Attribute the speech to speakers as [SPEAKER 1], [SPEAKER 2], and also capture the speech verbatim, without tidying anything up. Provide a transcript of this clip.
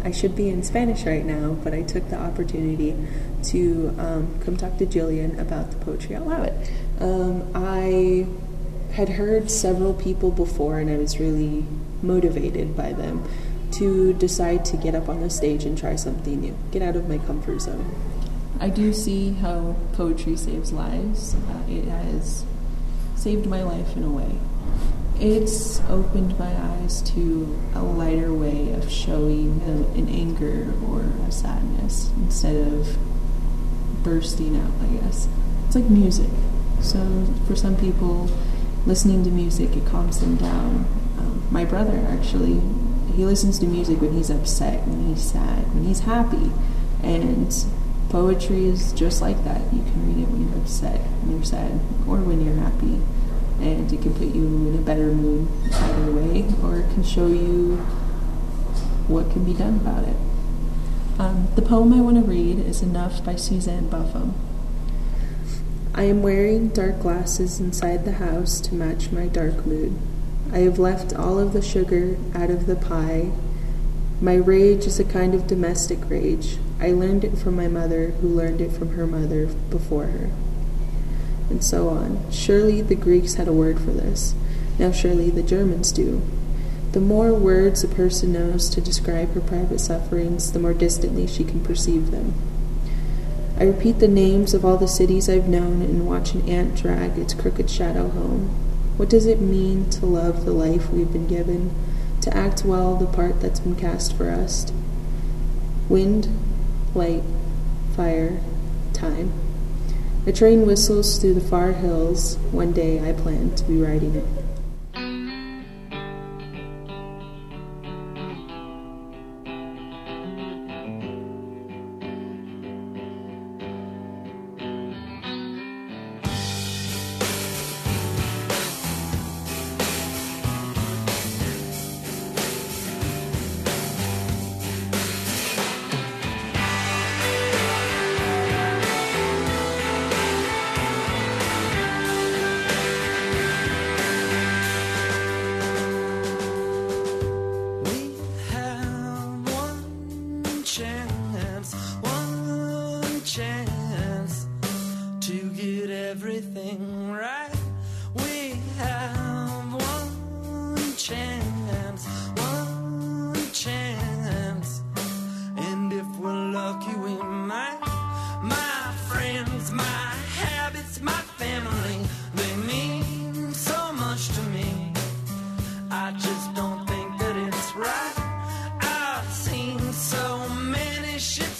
[SPEAKER 1] I should be in Spanish right now, but I took the opportunity to um, come talk to Jillian about the Poetry Out Loud. Um, I had heard several people before, and I was really motivated by them to decide to get up on the stage and try something new, get out of my comfort zone.
[SPEAKER 2] I do see how poetry saves lives. Uh, it has saved my life in a way. It's opened my eyes to a lighter way of showing a, an anger or a sadness instead of bursting out, I guess. It's like music. So for some people, listening to music, it calms them down. Um, my brother, actually, he listens to music when he's upset, when he's sad, when he's happy. And poetry is just like that. You can read it when you're upset, when you're sad, or when you're happy. And it can put you in a better mood either way, or it can show you what can be done about it. Um, the poem I want to read is Enough by Suzanne Buffum.
[SPEAKER 1] I am wearing dark glasses inside the house to match my dark mood. I have left all of the sugar out of the pie. My rage is a kind of domestic rage. I learned it from my mother, who learned it from her mother before her. And so on. Surely the Greeks had a word for this. Now surely the Germans do. The more words a person knows to describe her private sufferings, the more distantly she can perceive them. I repeat the names of all the cities I've known and watch an ant drag its crooked shadow home. What does it mean to love the life we've been given, to act well the part that's been cast for us? Wind, light, fire, time. A train whistles through the far hills. One day I plan to be riding it.
[SPEAKER 3] I just don't think that it's right. I've seen so many ships